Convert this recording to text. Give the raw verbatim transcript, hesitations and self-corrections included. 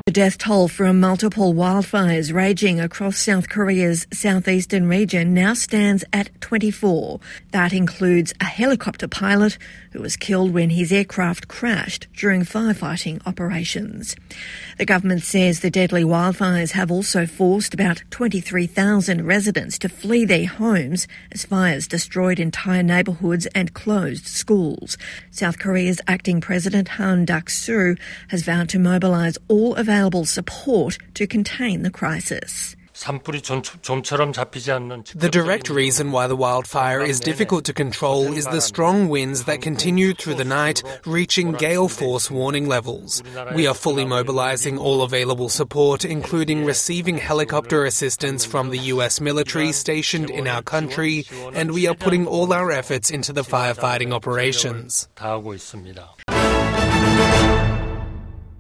The death toll from multiple wildfires raging across South Korea's southeastern region now stands at twenty-four. That includes a helicopter pilot who was killed when his aircraft crashed during firefighting operations. The government says the deadly wildfires have also forced about twenty-three thousand residents to flee their homes as fires destroyed entire neighbourhoods and closed schools. South Korea's acting president Han Duck-soo has vowed to mobilise all available support to contain the crisis. The direct reason why the wildfire is difficult to control is the strong winds that continued through the night, reaching gale force warning levels. We are fully mobilizing all available support, including receiving helicopter assistance from the U S military stationed in our country, and we are putting all our efforts into the firefighting operations.